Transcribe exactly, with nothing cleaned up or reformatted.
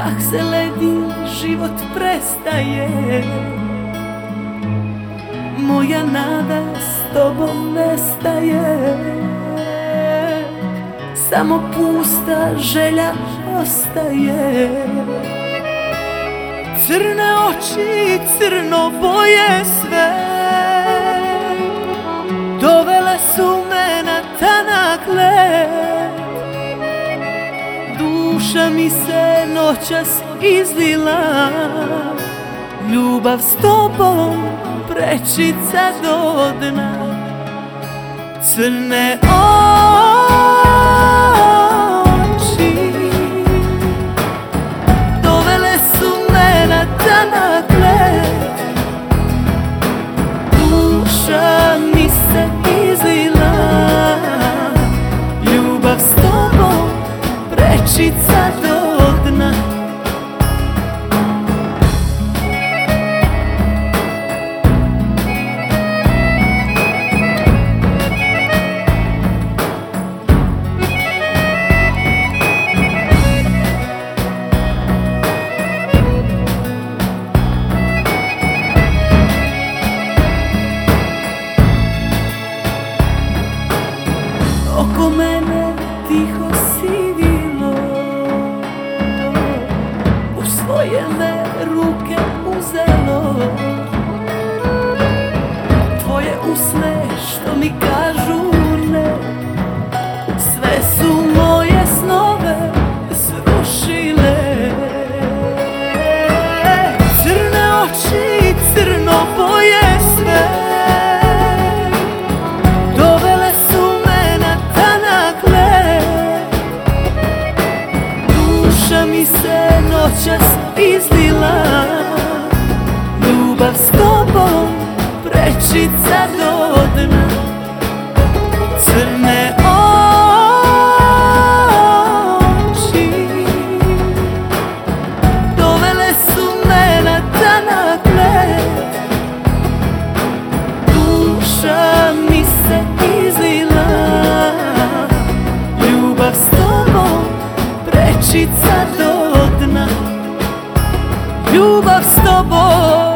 Prah se ledi, život prestaje. Moja nada s tobom nestaje. Samo pusta želja ostaje. Crne oči, crno boje sve, dovele su me na tanak led. Duša mi se noćas izlila, ljubav s tobom prečica do dna. Crne oči dovele su me na tanak led. Duša mi se izlila, ljubav s tobom prečica do dna. Oko mene tiho sivilo, u svoje me ruke uzelo. Tvoje usne što mi kažu ne, sve su moje snove srušile. Crne oči, crno boje sve, mi se noćas izlila, ljubav s tobom prečica do dna. Crne oči dovele su me na tanak led. Duša mi se izlila, ljubav s tobom prečica do dna. Ljubav s tobom